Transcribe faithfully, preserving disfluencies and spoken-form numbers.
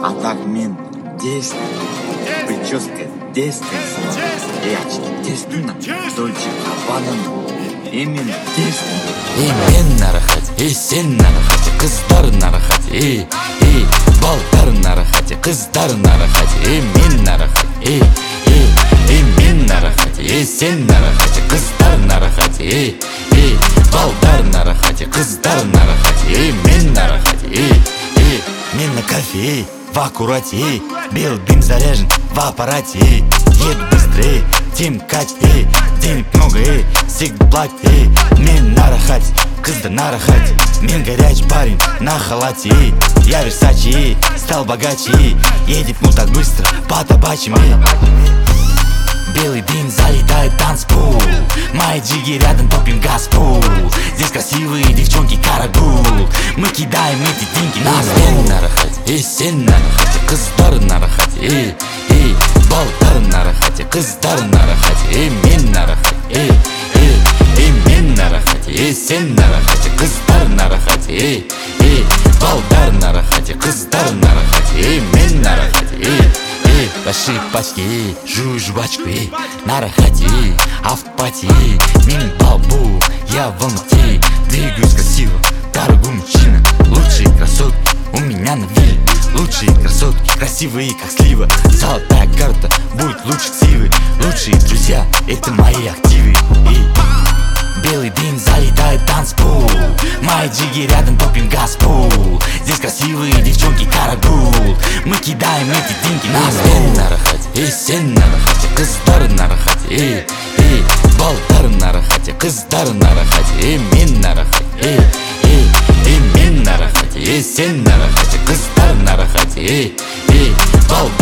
А так мен дейсің, прическа дейсің, ей очки дейсің, Дольче Габбана, ей мен дейсің. Ей мен нарахат, ей сен нарахат, қыздар нарахат, ей, ей, балдар нарахат, қыздар нарахат, ей мен нарахат, ей, ей, ей мен нарахат, ей сен нарахат, қыздар нарахат, ей, ей, балдар нарахат, қыздар нарахат, ей мен нарахат, ей, ей, мен на кафе, ей, в аккурате, ей, белый дым заряжен в аппарате, ей, еду быстрее, тем кать, ей, денег много, ей, всегда платит, ей, мен нарахат, қыздар нарахат, мен горячий парень на халате, ей, я Версачи, ей, стал богаче, ей, едет ну так быстро по табачьим, ей. Белый дым залетает в танцпол, мои джиги рядом топим газпол. Здесь красивые девчонки карагул, мы кидаем эти деньги на стол. Нарахат, ей сен нарахат, қыздар нарахат, ей, ей, балдар нарахат, қыздар нарахат, ей мен нарахат, ей, ей, ей мен нарахат, ей сен нарахат, қыздар нарахат, ей, ей, балдар нарахат, қыздар нарахат, ей мен нарахат, ей. Большие пачки, ей, жую жвачку, ей, на рахате, ей, а в пати, ей, мин балбу, я в Алмате, двигаюсь красиво, дорогой мужчина, лучшие красотки у меня на вилле, лучшие красотки, красивые как слива, золотая карта будет лучше ксивы, лучшие друзья, это мои активы, ей. Белый дым залетает в танцпол, мои джиги рядом топим газпол. Здесь красивые девчонки карагул, мы кидаем эти деньги на стол. Нарахат, ей сен нарахат, қыздар нарахат, ей, ей, балдар нарахат, қыздар нарахат, ей мен нарахат, ей, ей, ей мен нарахат, ей сен нарахат, қыздар нарахат, ей, ей, балдар